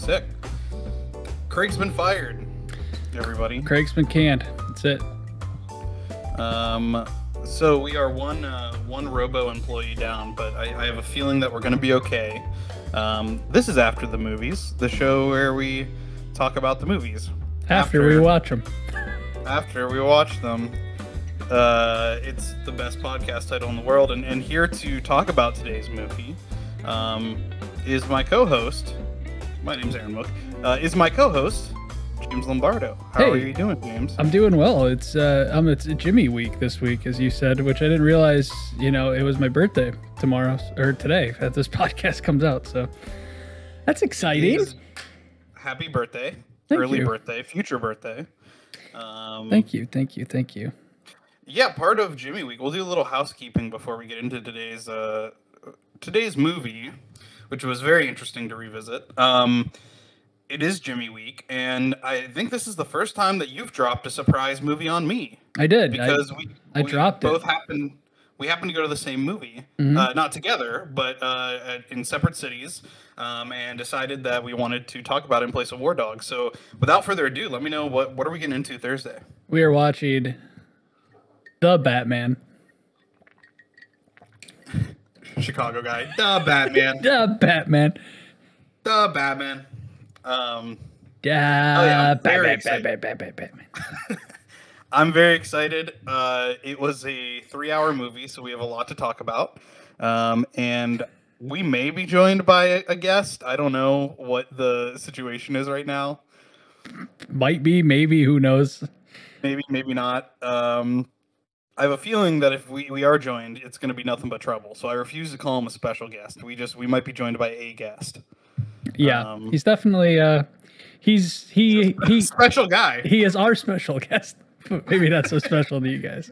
Sick. Craig's been fired, everybody. Craig's been canned. That's it. So we are one Robo employee down, but I have a feeling that we're going to be okay. This is After the Movies, the show where we talk about the movies. After we watch them. After we watch them. It's the best podcast title in the world, and here to talk about today's movie is my co-host. My name's Aaron Mook. Is my co-host James Lombardo. How are you doing, James? I'm doing well. It's Jimmy week this week, as you said, which I didn't realize. It was my birthday tomorrow or today as this podcast comes out. So that's exciting. Happy birthday! Thank Early you. birthday, future birthday. Thank you. Yeah, part of Jimmy Week. We'll do a little housekeeping before we get into today's movie, which was very interesting to revisit. It is Jimmy Week, and I think this is the first time that you've dropped a surprise movie on me. I did because I dropped both it. We happened to go to the same movie, Mm-hmm. not together, but in separate cities, and decided that we wanted to talk about it in place of War Dogs. So, without further ado, let me know what are we getting into Thursday? We are watching The Batman. Chicago guy, the Batman, The Batman. the Batman. Yeah, Batman. I'm very excited. It was a 3-hour movie, so we have a lot to talk about. And we may be joined by a guest. I don't know what the situation is right now. Might be, maybe, who knows? Maybe not. I have a feeling that if we are joined, it's going to be nothing but trouble. So I refuse to call him a special guest. We might be joined by a guest. Yeah, he's definitely he's Special guy. he is our special guest. Maybe not so special to you guys.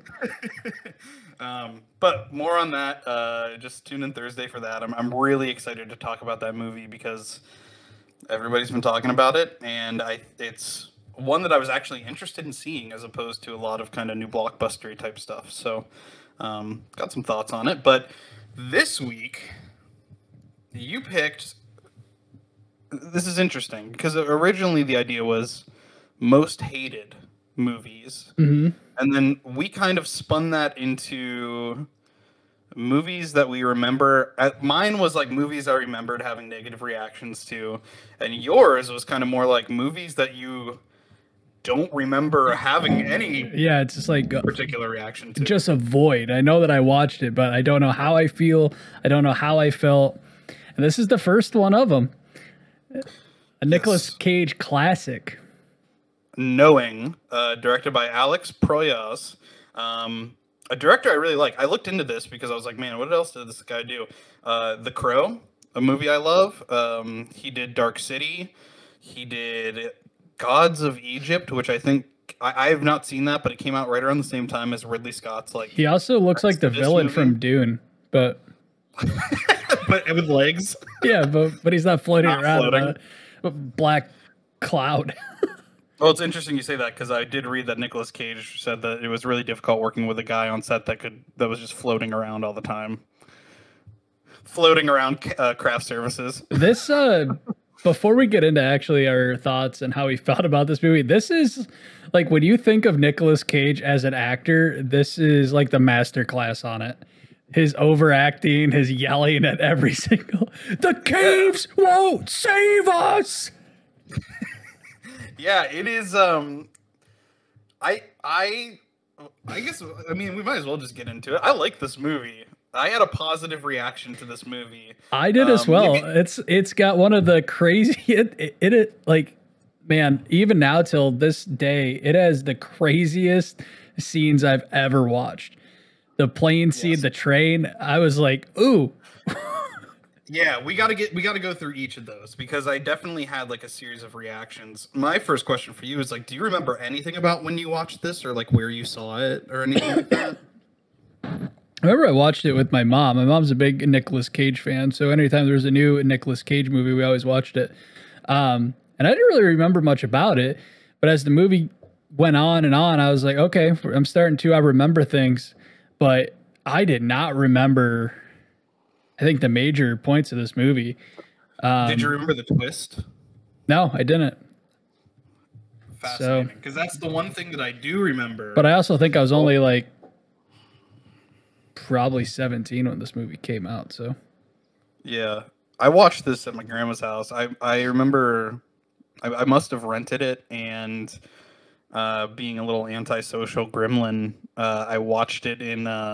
But more on that. Just tune in Thursday for that. I'm really excited to talk about that movie because everybody's been talking about it, and it's one that I was actually interested in seeing as opposed to a lot of kind of new blockbustery type stuff. So, got some thoughts on it. But this week, you picked. This is interesting because originally the idea was most hated movies, Mm-hmm. and then we kind of spun that into movies that we remember. Mine was like movies I remembered having negative reactions to, and yours was kind of more like movies that you don't remember having any Yeah, it's just like particular reaction to. just a void. I know that I watched it, but I don't know how I feel. I don't know how I felt. And this is the first one of them. A Nicolas Cage classic. Knowing, directed by Alex Proyas, a director I really like. I looked into this because I was like, man, what else did this guy do? The Crow, a movie I love. He did Dark City. He did Gods of Egypt, which I think I have not seen that, but it came out right around the same time as Ridley Scott's. Like, He also looks like the villain from Dune, but but with legs. yeah, but he's not floating Not around floating. in a black cloud. Well, it's interesting you say that because I did read that Nicolas Cage said that it was really difficult working with a guy on set that was just floating around all the time, floating around craft services. This before we get into actually our thoughts and how we felt about this movie, this is like when you think of Nicolas Cage as an actor, this is like the master class on it. His overacting, his yelling at every single "The caves won't save us." Yeah, it is. I guess I mean we might as well just get into it. I like this movie. I had a positive reaction to this movie. I did as well. Maybe- It's got one of the crazy it like man, even now till this day, it has the craziest scenes I've ever watched. The plane scene, the train, I was like, ooh. Yeah, we gotta go through each of those because I definitely had like a series of reactions. My first question for you is like, do you remember anything about when you watched this or like where you saw it or anything like that? I remember I watched it with my mom. My mom's a big Nicolas Cage fan, so anytime there was a new Nicolas Cage movie, we always watched it. And I didn't really remember much about it, but as the movie went on and on, I was like, okay, I'm starting to, I remember things, but I did not remember, I think, the major points of this movie. Did you remember the twist? No, I didn't. So, Fascinating, because that's the one thing that I do remember. but I also think I was only like probably 17 when this movie came out. So, Yeah, I watched this at my grandma's house. I remember I must have rented it, and being a little antisocial gremlin, I watched it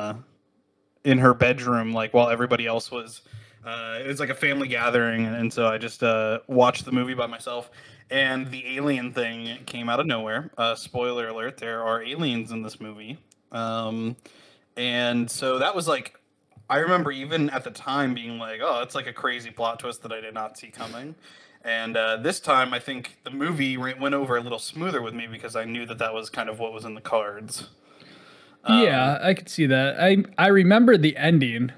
in her bedroom, like while everybody else was. It was like a family gathering, and so I just watched the movie by myself. And the alien thing came out of nowhere. Spoiler alert: there are aliens in this movie. Um, and so that was like, I remember even at the time being like, "Oh, it's like a crazy plot twist that I did not see coming." And this time, I think the movie went over a little smoother with me because I knew that that was kind of what was in the cards. yeah, I could see that. I remember the ending,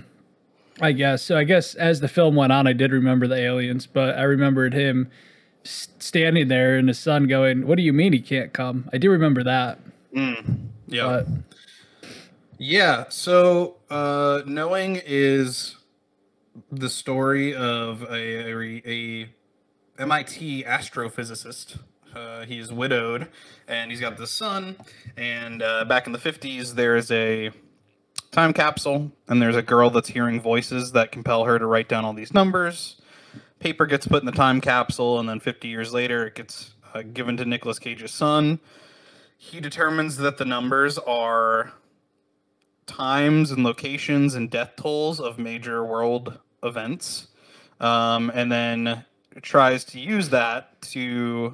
I guess. So I guess as the film went on, I did remember the aliens, but I remembered him standing there and his son going, "What do you mean he can't come?" I do remember that, Yeah. but Yeah, so knowing is the story of a MIT astrophysicist. He's widowed, and he's got this son. And back in the 50s, there's a time capsule, and there's a girl that's hearing voices that compel her to write down all these numbers. Paper gets put in the time capsule, and then 50 years later, it gets given to Nicolas Cage's son. He determines that the numbers are times and locations and death tolls of major world events, and then tries to use that to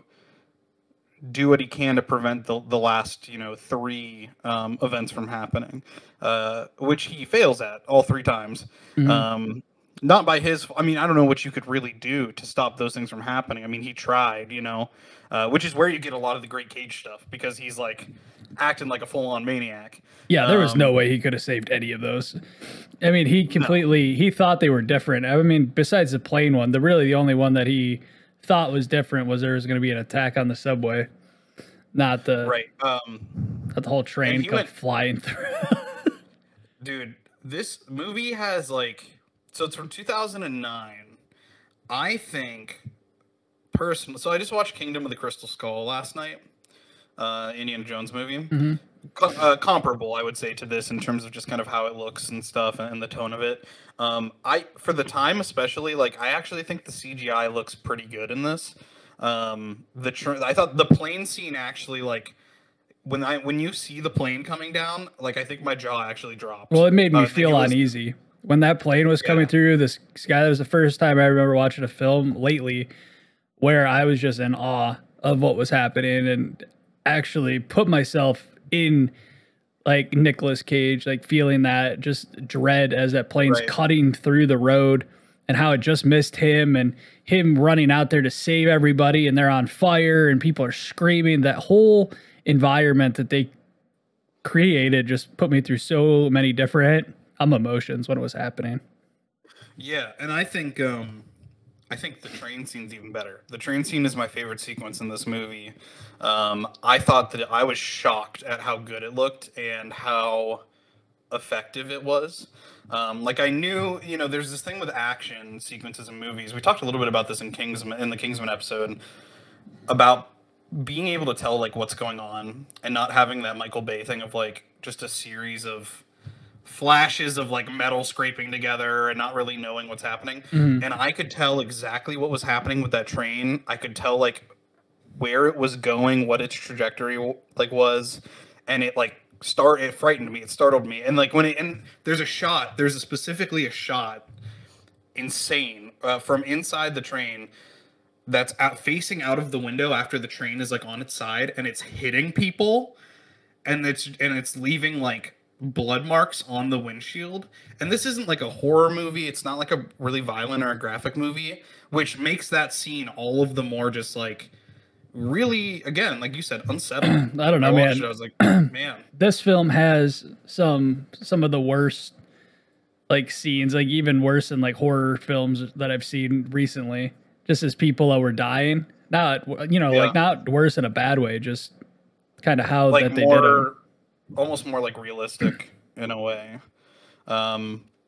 do what he can to prevent the last three events from happening, which he fails at all three times. mhm. Not by his. I mean, I don't know what you could really do to stop those things from happening. I mean, he tried, which is where you get a lot of the great Cage stuff because he's like acting like a full-on maniac. Yeah, there was no Um, way he could have saved any of those. I mean, he thought they were different. I mean, besides the plane one, the only one that he thought was different was there was going to be an attack on the subway, not the right. not the whole And train he come went, flying through. dude. This movie has like, so it's from 2009. I think personally. So I just watched Kingdom of the Crystal Skull last night. Indiana Jones movie. Comparable, I would say, to this in terms of just kind of how it looks and stuff and the tone of it. I for the time especially, like I actually think the CGI looks pretty good in this. I thought the plane scene actually like when you see the plane coming down, like I think my jaw actually dropped. Well, it made me Like it feel was, uneasy when that plane was coming yeah, through the sky. That was the first time I remember watching a film lately where I was just in awe of what was happening and actually put myself in like Nicolas Cage, like feeling that just dread as that plane's right. cutting through the road and how it just missed him and him running out there to save everybody and they're on fire and people are screaming. That whole environment that they created just put me through so many different emotions when it was happening. Yeah, and I think the train scene's even better. The train scene is my favorite sequence in this movie. I thought that I was shocked at how good it looked and how effective it was. Like I knew, there's this thing with action sequences in movies. We talked a little bit about this in the Kingsman episode about being able to tell like what's going on and not having that Michael Bay thing of like just a series of flashes of like metal scraping together and not really knowing what's happening. Mhm. And I could tell exactly what was happening with that train. I could tell like where it was going, what its trajectory like was, and it frightened me, it startled me. And like and there's specifically a shot, insane, from inside the train that's facing out of the window after the train is like on its side and it's hitting people and it's leaving like blood marks on the windshield. And this isn't like a horror movie, it's not like a really violent or a graphic movie, which makes that scene all of the more just like really, again, like you said, unsettling. I don't I know, watched man. it, I was like, man. This film has some of the worst like scenes, like even worse than like horror films that I've seen recently. Just as people that were dying, not Yeah, like not worse in a bad way, just kind of how like that they did them. more, almost more like realistic in a way. um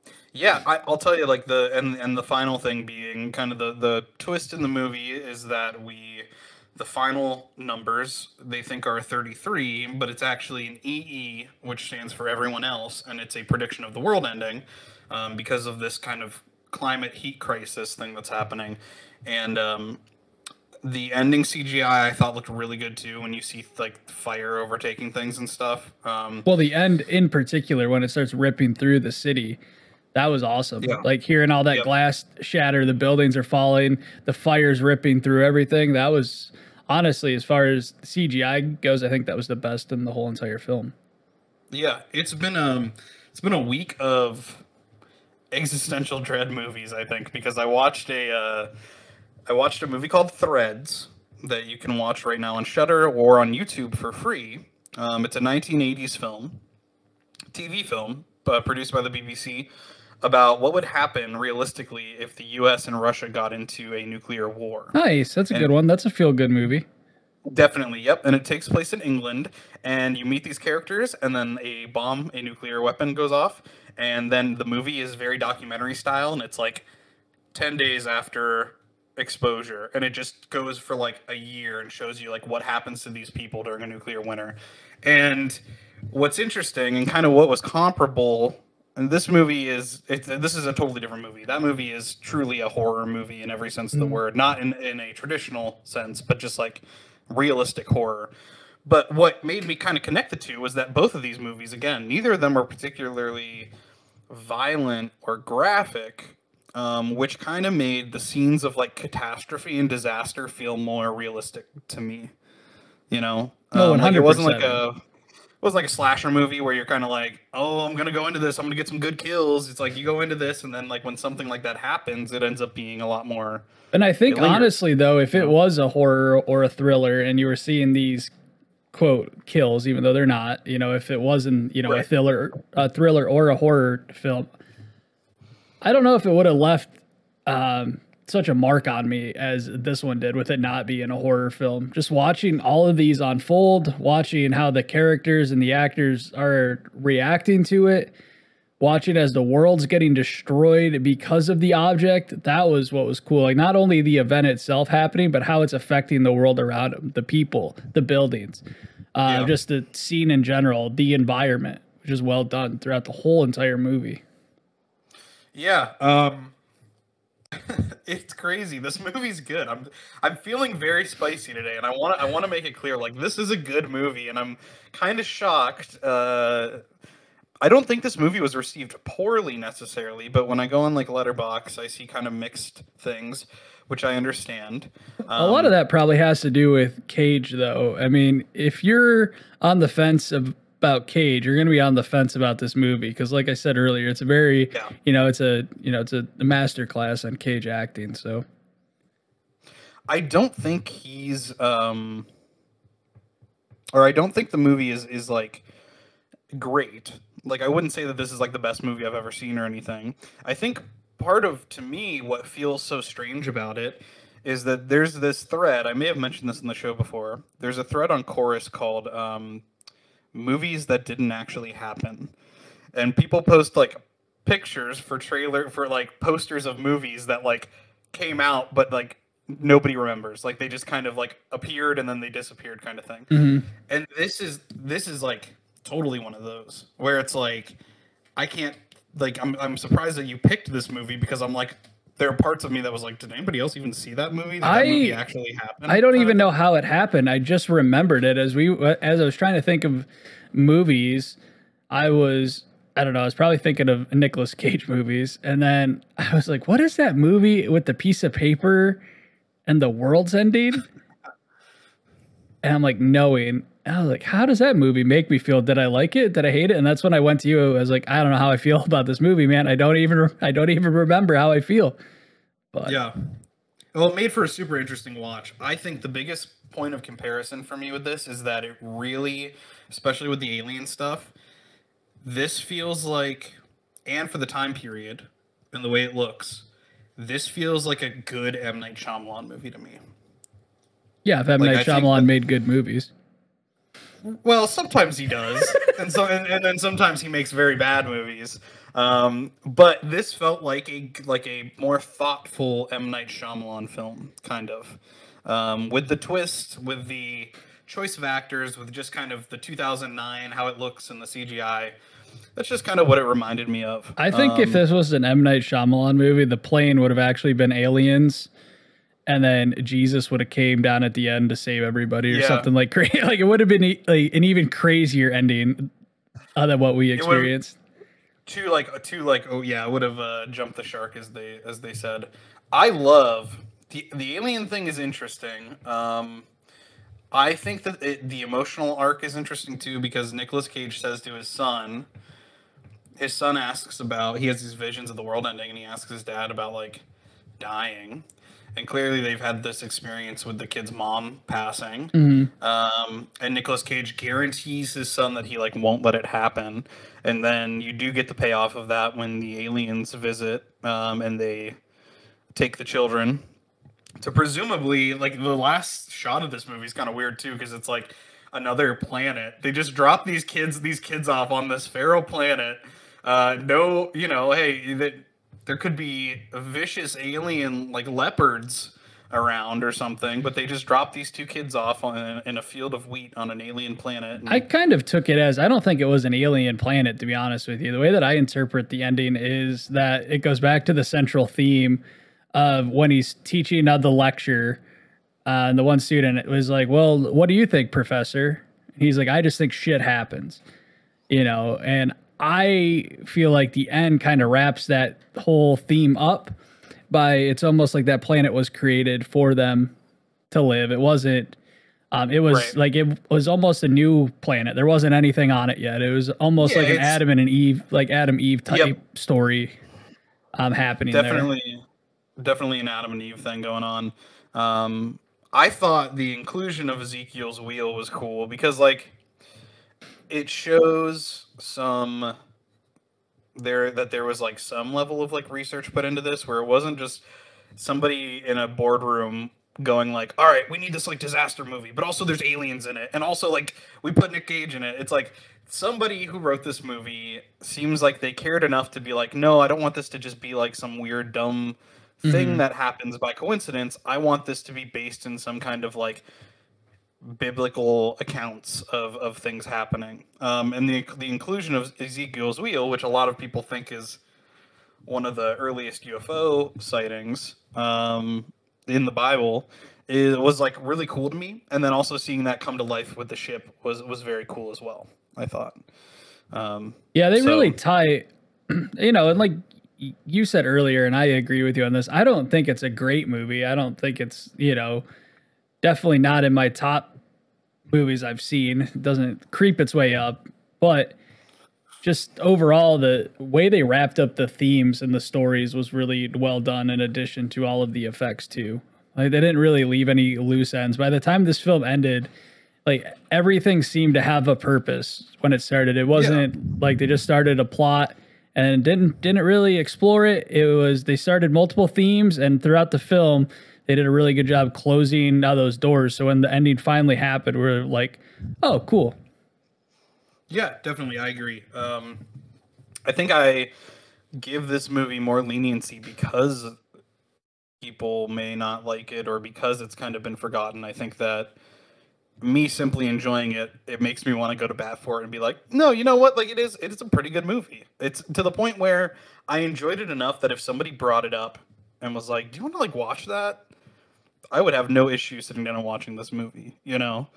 Yeah, I'll tell you, like the final thing being kind of the twist in the movie is that the final numbers they think are 33, but it's actually an EE, which stands for everyone else, and it's a prediction of the world ending, because of this kind of climate heat crisis thing that's happening, and the ending CGI I thought looked really good too when you see like fire overtaking things and stuff. Well, the end in particular, when it starts ripping through the city, that was awesome. Yeah. Like hearing all that Yep. glass shatter, the buildings are falling, the fire's ripping through everything. That was honestly, as far as CGI goes, I think that was the best in the whole entire film. Yeah, it's been a week of existential dread movies, I think, because I watched a movie called Threads that you can watch right now on Shudder or on YouTube for free. It's a 1980s film, TV film, produced by the BBC, about what would happen realistically if the U.S. and Russia got into a nuclear war. Nice. That's a And good one. That's a feel good movie. definitely, yep. And it takes place in England, and you meet these characters, and then a bomb, a nuclear weapon goes off, and then the movie is very documentary style, and it's like 10 days after exposure, and it just goes for like a year and shows you like what happens to these people during a nuclear winter. And what's interesting and kind of what was comparable, and this movie is this is a totally different movie. That movie is truly a horror movie in every sense of the word, not in a traditional sense, but just like realistic horror. But what made me kind of connect the two was that both of these movies, again, neither of them were particularly violent or graphic, which kind of made the scenes of like catastrophe and disaster feel more realistic to me. You know, Oh, like it wasn't like 100%. it was like a slasher movie where you're kind of like, oh, I'm gonna go into this, I'm gonna get some good kills. It's like you go into this, and then like when something like that happens, it ends up being a lot more. And I think It lingers. honestly though, if it was a horror or a thriller and you were seeing these quote kills, even though they're not, if it wasn't, Right. a thriller or a horror film, I don't know if it would have left such a mark on me as this one did with it not being a horror film. Just watching all of these unfold, watching how the characters and the actors are reacting to it, watching as the world's getting destroyed because of the object, that was what was cool. Like not only the event itself happening, but how it's affecting the world around them, the people, the buildings, Yeah. just the scene in general, the environment, which is well done throughout the whole entire movie. Yeah, it's crazy. This movie's good. I'm feeling very spicy today, and I want to make it clear, like this is a good movie, and I'm kind of shocked. I don't think this movie was received poorly necessarily, but when I go on like Letterbox, I see kind of mixed things, which I understand. A lot of that probably has to do with Cage, though. I mean, if you're on the fence about Cage, you're going to be on the fence about this movie because, like I said earlier, it's a very, Yeah. it's a master class on Cage acting. So I don't think he's or I don't think the movie is like great. Like I wouldn't say that this is like the best movie I've ever seen or anything. I think part of to me what feels so strange about it is that there's this thread. I may have mentioned this in the show before. There's a thread on Chorus called movies that didn't actually happen. And people post like pictures for like posters of movies that like came out but like nobody remembers. Like they just kind of like appeared and then they disappeared kind of thing. And this is like totally one of those where it's like I can't like I'm surprised that you picked this movie because I'm like there are parts of me that was like, did anybody else even see that movie? Did that movie actually happen? I don't even know how it happened. I just remembered it as I was trying to think of movies. I don't know. I was probably thinking of Nicolas Cage movies, and then I was like, "What is that movie with the piece of paper and the world's ending?" And I'm like, knowing. I was like, "How does that movie make me feel? Did I like it? Did I hate it?" And that's when I went to you. I was like, "I don't know how I feel about this movie, man. I don't even remember how I feel." But Yeah. Well, it made for a super interesting watch. I think the biggest point of comparison for me with this is that it really, especially with the alien stuff, this feels like, and for the time period and the way it looks, this feels like a good M. Night Shyamalan movie to me. yeah, if M. Like, I Night think Shyamalan that- made good movies. Well, sometimes he does, and then sometimes he makes very bad movies. But this felt like a more thoughtful M. Night Shyamalan film, kind of, with the twist, with the choice of actors, with just kind of the 2009 how it looks in the CGI. That's just kind of what it reminded me of. I think if this was an M. Night Shyamalan movie, the plane would have actually been aliens, and then Jesus would have came down at the end to save everybody or something like crazy. Like it would have been like an even crazier ending than what we experienced. Too like oh yeah, I would have jumped the shark as they said. I love the alien thing is interesting. I think that the emotional arc is interesting too because Nicolas Cage says to his son asks about, he has these visions of the world ending, and he asks his dad about like dying, and clearly they've had this experience with the kid's mom passing. And Nicolas Cage guarantees his son that he like won't let it happen, and then you do get the payoff of that when the aliens visit, and they take the children to presumably, like, the last shot of this movie is kind of weird too because it's like another planet. They just drop these kids off on this feral planet. No, you know, hey, that there could be vicious alien like leopards around or something, but they just drop these two kids off in a field of wheat on an alien planet. I kind of took it as, I don't think it was an alien planet, to be honest with you. The way that I interpret the ending is that it goes back to the central theme of when he's teaching the lecture. And the one student was like, well, what do you think, professor? And he's like, I just think shit happens, you know? And I feel like the end kind of wraps that whole theme up by, it's almost like that planet was created for them to live. It wasn't, it was like, it was almost a new planet. There wasn't anything on it yet. It was almost like an Adam and an Eve, like Adam Eve type story happening definitely, there. Definitely an Adam and Eve thing going on. I thought the inclusion of Ezekiel's wheel was cool because, like, it shows there was like some level of like research put into this, where it wasn't just somebody in a boardroom going like, all right, we need this like disaster movie, but also there's aliens in it, and also like we put Nick Cage in it. It's like somebody who wrote this movie seems like they cared enough to be like, no, I don't want this to just be like some weird dumb thing that happens by coincidence. I want this to be based in some kind of like biblical accounts of things happening. And the inclusion of Ezekiel's wheel, which a lot of people think is one of the earliest UFO sightings in the Bible, was like really cool to me. And then also seeing that come to life with the ship was very cool as well, I thought. Yeah, they really tie, you know, and like you said earlier, and I agree with you on this, I don't think it's a great movie. I don't think it's, you know, definitely not in my top movies I've seen. It doesn't creep its way up, but just overall, the way they wrapped up the themes and the stories was really well done, in addition to all of the effects too. Like, they didn't really leave any loose ends. By the time this film ended, like, everything seemed to have a purpose when it started. It wasn't like they just started a plot and didn't really explore it. It was, they started multiple themes, and throughout the film, they did a really good job closing out those doors. So when the ending finally happened, we're like, oh, cool. Yeah, definitely. I agree. I think I give this movie more leniency because people may not like it, or because it's kind of been forgotten. I think that me simply enjoying it, it makes me want to go to bat for it and be like, no, you know what? Like, it is a pretty good movie. It's to the point where I enjoyed it enough that if somebody brought it up and was like, do you want to like watch that? I would have no issue sitting down and watching this movie, you know?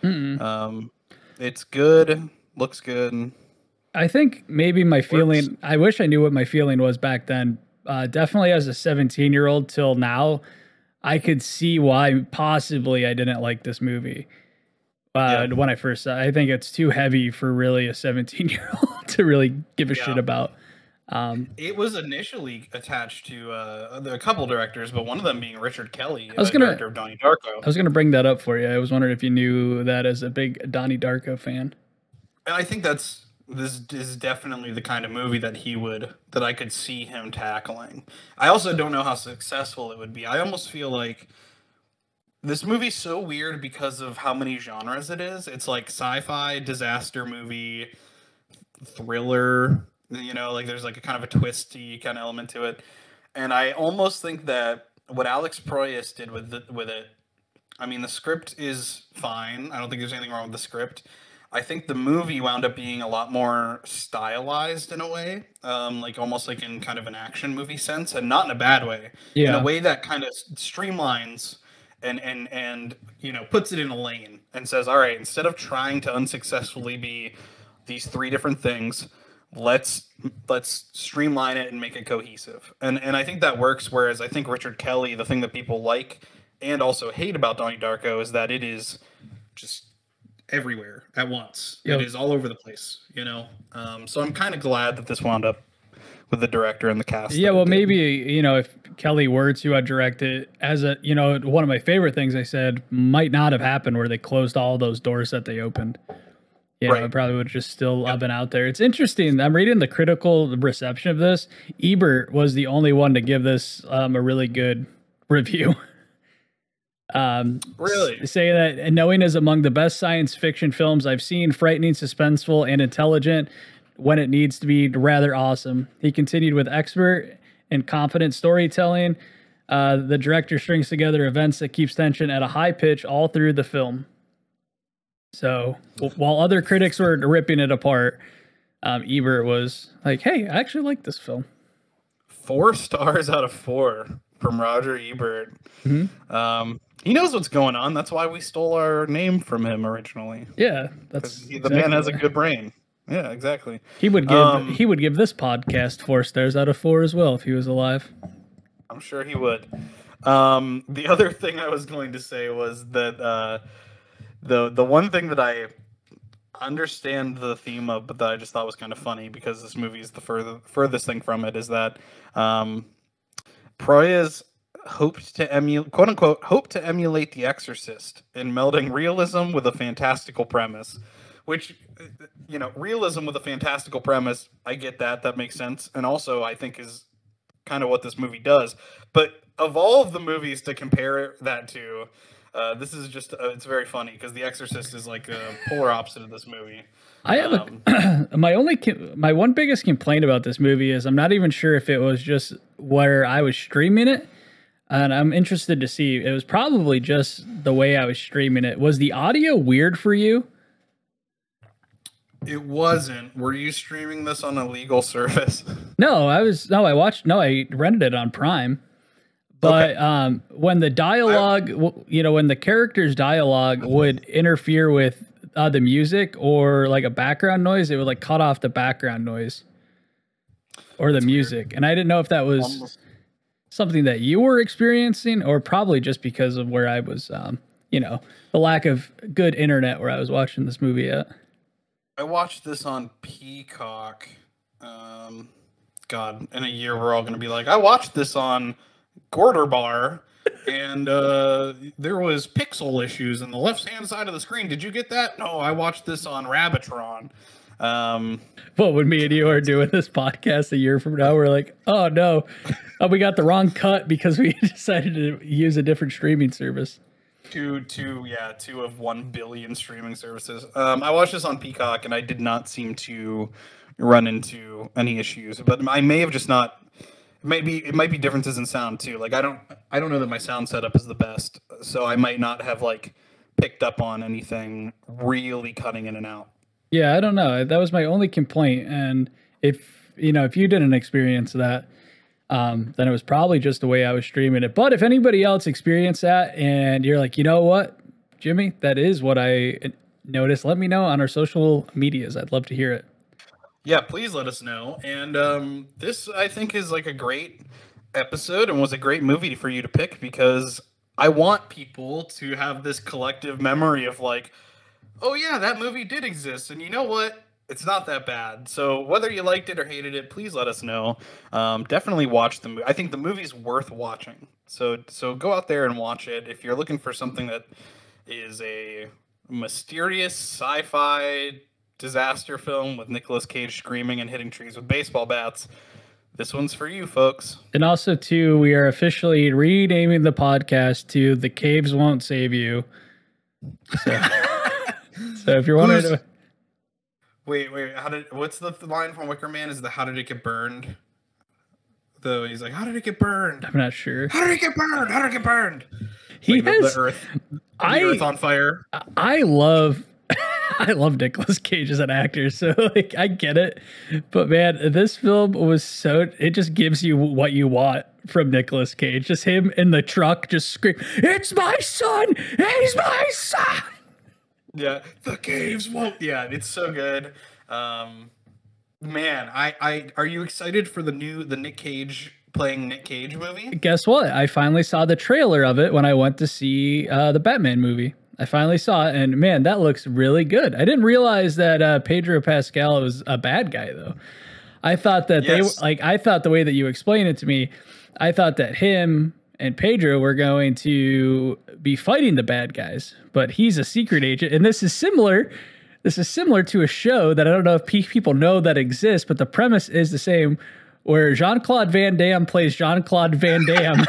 It's good, looks good. I think maybe my feeling, I wish I knew what my feeling was back then. Definitely as a 17-year-old till now, I could see why possibly I didn't like this movie. When I first saw it. I think it's too heavy for really a 17-year-old to really give a shit about. It was initially attached to a couple directors, but one of them being Richard Kelly, director of Donnie Darko. I was going to bring that up for you. I was wondering if you knew that as a big Donnie Darko fan. And I think this is definitely the kind of movie that I could see him tackling. I also don't know how successful it would be. I almost feel like this movie's so weird because of how many genres it is. It's like sci-fi, disaster movie, thriller, You know, like there's like a kind of a twisty kind of element to it, and I almost think that what Alex Proyas did with it. I mean, the script is fine. I don't think there's anything wrong with the script. I think the movie wound up being a lot more stylized in a way, like almost like in kind of an action movie sense, and not in a bad way. In a Yeah. way that kind of streamlines and you know puts it in a lane and says, all right, instead of trying to unsuccessfully be these three different things, let's streamline it and make it cohesive. And I think that works. Whereas I think Richard Kelly, the thing that people like and also hate about Donnie Darko is that it is just everywhere at once. Yep. It is all over the place, you know. So I'm kind of glad that this wound up with the director and the cast. Yeah, well, maybe, you know, if Kelly were to direct it as a, you know, one of my favorite things I said might not have happened where they closed all those doors that they opened. Yeah, Right. it probably would have just still been out there. It's interesting. I'm reading the critical reception of this. Ebert was the only one to give this a really good review. Really? Say that and Knowing is among the best science fiction films I've seen, frightening, suspenseful, and intelligent when it needs to be, rather awesome. He continued with expert and confident storytelling. The director strings together events that keeps tension at a high pitch all through the film. So while other critics were ripping it apart, Ebert was like, hey, I actually like this film. 4 stars out of 4 from Roger Ebert. Mm-hmm. He knows what's going on. That's why we stole our name from him originally. Yeah, that's The man has a good brain. Yeah, exactly. He would give this podcast 4 stars out of 4 as well if he was alive. I'm sure he would. The other thing I was going to say was that the one thing that I understand the theme of, but that I just thought was kind of funny because this movie is the furthest thing from it, is that Proyas hoped to emulate, quote unquote, hoped to emulate The Exorcist in melding realism with a fantastical premise. Which, you know, realism with a fantastical premise, I get that. That makes sense. And also, I think is kind of what this movie does. But of all of the movies to compare that to, this is just, it's very funny because The Exorcist is like the polar opposite of this movie. I have my one biggest complaint about this movie is I'm not even sure if it was just where I was streaming it. And I'm interested to see. It was probably just the way I was streaming it. Was the audio weird for you? It wasn't. Were you streaming this on a legal service? I rented it on Prime. But Okay. When the dialogue, when the character's dialogue would interfere with the music or like a background noise, it would like cut off the background noise or the music. And I didn't know if that was something that you were experiencing or probably just because of where I was, the lack of good internet where I was watching this movie at. I watched this on Peacock. God, in a year we're all going to be like, I watched this on Gorder Bar, and there was pixel issues in the left-hand side of the screen. Did you get that? No, I watched this on Rabitron. What when me and you are doing this podcast a year from now, we're like, oh no, we got the wrong cut because we decided to use a different streaming service. Two of 1 billion streaming services. I watched this on Peacock, and I did not seem to run into any issues. But I may have just not. It might be differences in sound too. Like I don't know that my sound setup is the best, so I might not have like picked up on anything really cutting in and out. Yeah, I don't know. That was my only complaint. And if you didn't experience that, then it was probably just the way I was streaming it. But if anybody else experienced that and you're like, you know what, Jimmy, that is what I noticed, let me know on our social medias. I'd love to hear it. Yeah, please let us know. And this, I think, is like a great episode and was a great movie for you to pick because I want people to have this collective memory of like, oh yeah, that movie did exist. And you know what? It's not that bad. So whether you liked it or hated it, please let us know. Definitely watch the movie. I think the movie's worth watching. So go out there and watch it. If you're looking for something that is a mysterious sci-fi disaster film with Nicolas Cage screaming and hitting trees with baseball bats, this one's for you, folks. And also, too, we are officially renaming the podcast to The Caves Won't Save You. So if you're wondering... Wait. What's the line from Wicker Man? Is the how did it get burned? Though he's like, how did it get burned? I'm not sure. How did it get burned? How did it get burned? He like has the earth on fire. I love I love Nicolas Cage as an actor, so like I get it. But man, this film was it just gives you what you want from Nicolas Cage. Just him in the truck just scream, "It's my son! He's my son!" Yeah, the caves won't. Yeah, it's so good. Man, I are you excited for the Nick Cage playing Nick Cage movie? Guess what? I finally saw the trailer of it when I went to see the Batman movie. I finally saw it, and man, that looks really good. I didn't realize that Pedro Pascal was a bad guy, though. I thought that I thought the way that you explained it to me, I thought that him and Pedro were going to be fighting the bad guys, but he's a secret agent, and this is similar. This is similar to a show that I don't know if people know that exists, but the premise is the same, where Jean-Claude Van Damme plays Jean-Claude Van Damme.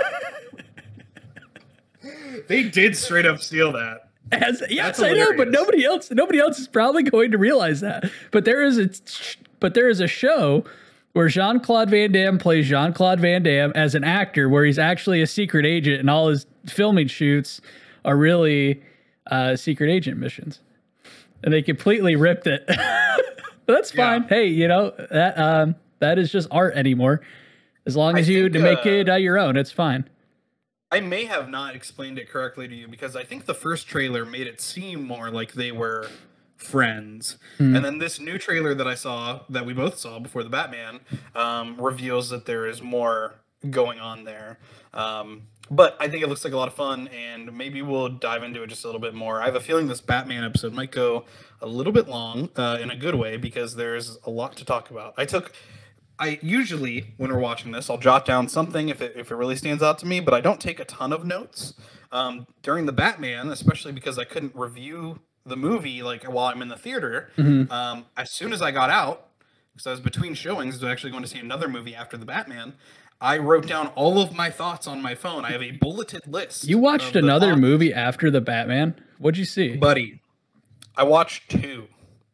They did straight up steal that. Yes, I know, but nobody else is probably going to realize that. But there is a show where Jean-Claude Van Damme plays Jean-Claude Van Damme as an actor, where he's actually a secret agent, and all his filming shoots are really secret agent missions. And they completely ripped it. But that's fine. Yeah. Hey, you know, that is just art anymore. As long as you make it your own, it's fine. I may have not explained it correctly to you, because I think the first trailer made it seem more like they were friends. And then this new trailer that I saw, that we both saw before the Batman, reveals that there is more going on there. But I think it looks like a lot of fun, and maybe we'll dive into it just a little bit more. I have a feeling this Batman episode might go a little bit long, in a good way, because there's a lot to talk about. I usually, when we're watching this, I'll jot down something if it really stands out to me, but I don't take a ton of notes. During the Batman, especially because I couldn't review the movie like while I'm in the theater, as soon as I got out, because I was between showings, I was actually going to see another movie after the Batman, I wrote down all of my thoughts on my phone. I have a bulleted list. You watched another movie after the Batman? What'd you see? Buddy, I watched 2.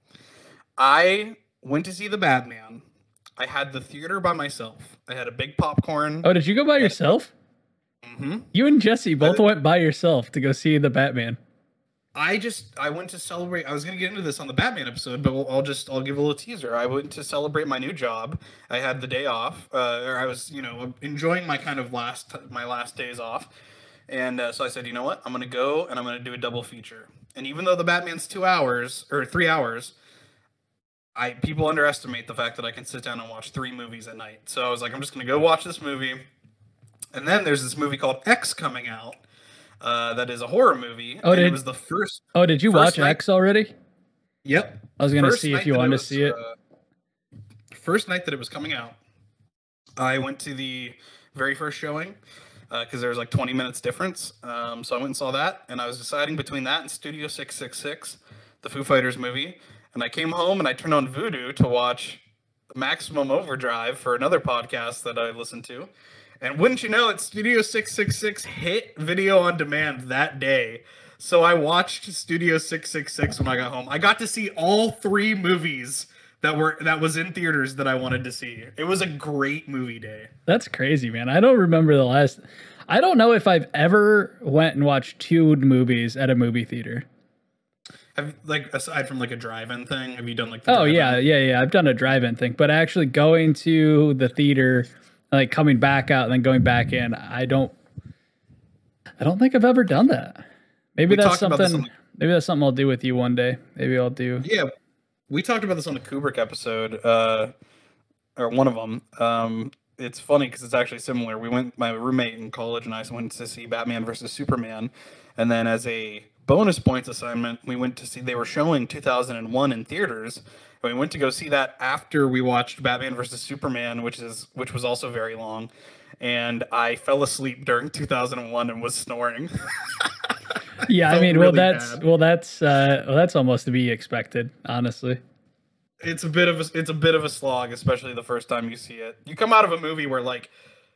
I went to see the Batman. I had the theater by myself. I had a big popcorn. Oh, did you go by yourself? Mm-hmm. You and Jesse both went by yourself to go see the Batman. I went to celebrate. I was going to get into this on the Batman episode, but I'll give a little teaser. I went to celebrate my new job. I had the day off, or I was, enjoying my kind of my last days off. And so I said, you know what? I'm going to go and I'm going to do a double feature. And even though the Batman's 2 hours or 3 hours, people underestimate the fact that I can sit down and watch 3 movies at night. So I was like, I'm just going to go watch this movie. And then there's this movie called X coming out. That is a horror movie. Oh, it was the first. Oh, did you watch X already? Yep. I was going to see if you wanted to see it. First night that it was coming out, I went to the very first showing, because there was like 20 minutes difference. So I went and saw that, and I was deciding between that and Studio 666, the Foo Fighters movie. And I came home and I turned on Vudu to watch Maximum Overdrive for another podcast that I listened to. And wouldn't you know it, Studio 666 hit video on demand that day. So I watched Studio 666 when I got home. I got to see all 3 movies that was in theaters that I wanted to see. It was a great movie day. That's crazy, man. I don't remember I don't know if I've ever went and watched 2 movies at a movie theater. Have, like, aside from like a drive-in thing, have you done like the yeah. I've done a drive-in thing, but actually going to the theater, like coming back out and then going back in, I don't think I've ever done that. Maybe that's something I'll do with you one day. Maybe I'll do. Yeah. We talked about this on the Kubrick episode, or one of them. It's funny because it's actually similar. My roommate in college and I went to see Batman versus Superman, and then as a bonus points assignment, they were showing 2001 in theaters, and we went to go see that after we watched Batman versus Superman, which was also very long, and I fell asleep during 2001 and was snoring. Yeah, I mean, that's almost to be expected, honestly. It's a bit of a slog, especially the first time you see it. You come out of a movie where like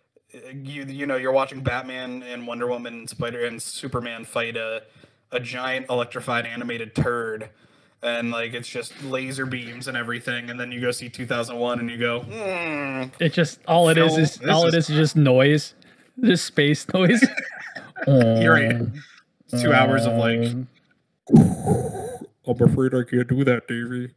you're watching Batman and Wonder Woman and Spider and Superman fight a giant electrified animated turd, and like it's just laser beams and everything, and then you go see 2001 and you go, It just all it is just noise, just space noise. Here I am. It's 2 hours of like, I'm afraid I can't do that, Davey.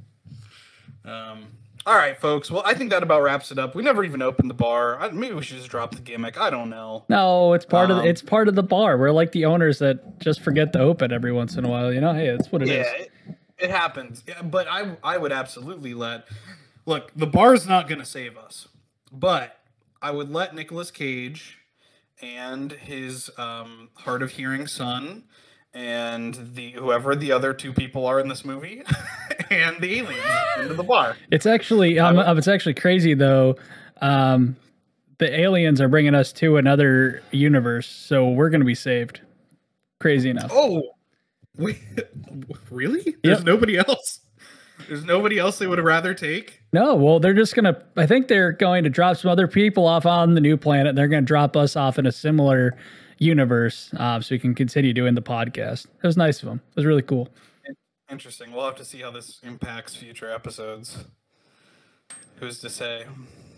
All right, folks. Well, I think that about wraps it up. We never even opened the bar. Maybe we should just drop the gimmick. I don't know. No, it's part of the bar. We're like the owners that just forget to open every once in a while. You know, hey, that's what it is. It happens. Yeah, but I would absolutely look. The bar's not going to save us, but I would let Nicolas Cage and his hard of hearing son and whoever the other two people are in this movie and the aliens into the bar. It's actually it's actually crazy though. The aliens are bringing us to another universe, so we're going to be saved. Crazy enough. Oh, wait, really? There's nobody else. There's nobody else they would rather take? No, well, I think they're going to drop some other people off on the new planet. They're going to drop us off in a similar universe so we can continue doing the podcast. It was nice of them. It was really cool. Interesting. We'll have to see how this impacts future episodes. Who's to say?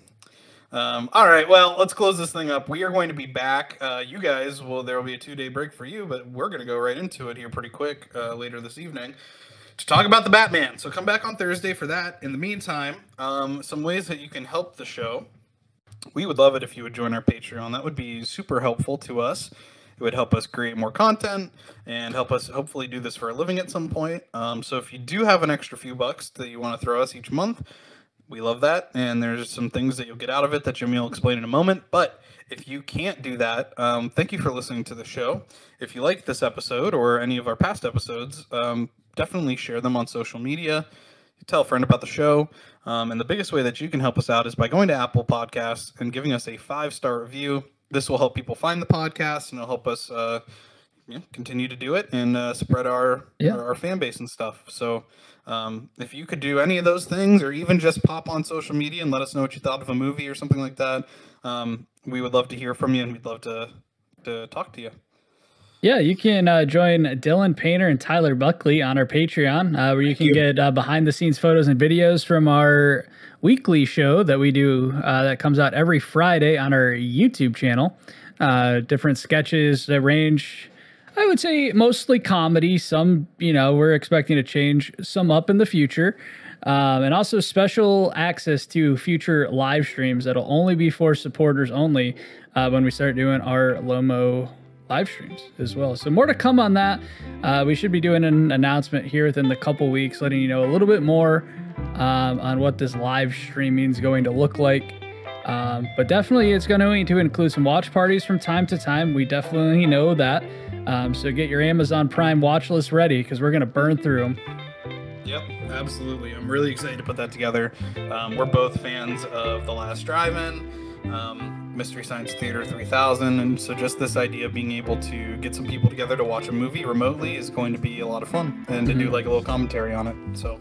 All right, well, let's close this thing up. We are going to be back. You guys, there will be a 2-day break for you, but we're going to go right into it here pretty quick later this evening to talk about the Batman. So come back on Thursday for that. In the meantime, some ways that you can help the show. We would love it if you would join our Patreon. That would be super helpful to us. It would help us create more content and help us hopefully do this for a living at some point. So if you do have an extra few bucks that you want to throw us each month, we love that. And there's some things that you'll get out of it that Jimmy will explain in a moment. But if you can't do that, thank you for listening to the show. If you like this episode or any of our past episodes, definitely share them on social media. Tell a friend about the show. And the biggest way that you can help us out is by going to Apple Podcasts and giving us a 5-star review. This will help people find the podcast and it'll help us continue to do it and spread our fan base and stuff. So if you could do any of those things or even just pop on social media and let us know what you thought of a movie or something like that, we would love to hear from you and we'd love to talk to you. Yeah, you can join Dylan Painter and Tyler Buckley on our Patreon, where you can get behind-the-scenes photos and videos from our weekly show that we do that comes out every Friday on our YouTube channel. Different sketches that range, I would say, mostly comedy. Some, we're expecting to change some up in the future. And also special access to future live streams that'll only be for supporters only when we start doing our Lomo live streams as well. So more to come on that. We should be doing an announcement here within the couple weeks, letting you know a little bit more on what this live streaming is going to look like. But definitely it's going to include some watch parties from time to time. We definitely know that. So get your Amazon Prime watch list ready because we're going to burn through them. Yep, absolutely. I'm really excited to put that together. We're both fans of The Last Drive-In, Mystery Science Theater 3000, and so just this idea of being able to get some people together to watch a movie remotely is going to be a lot of fun, and to do like a little commentary on it. So,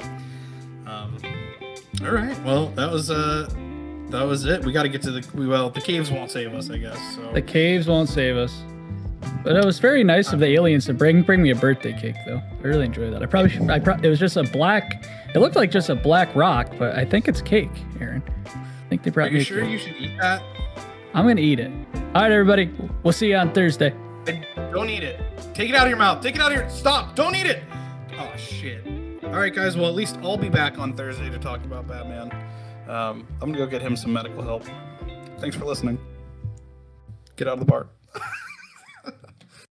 all right, well, that was it. We got to get to the caves won't save us, I guess. So the caves won't save us. But it was very nice of the aliens to bring me a birthday cake, though. I really enjoyed that. It was just it looked like just a black rock, but I think it's cake, Aaron. I think they brought me a cake. Are you sure you should eat that? I'm going to eat it. All right, everybody. We'll see you on Thursday. Don't eat it. Take it out of your mouth. Take it out of your... Stop. Don't eat it. Oh, shit. All right, guys. Well, at least I'll be back on Thursday to talk about Batman. I'm going to go get him some medical help. Thanks for listening. Get out of the bar.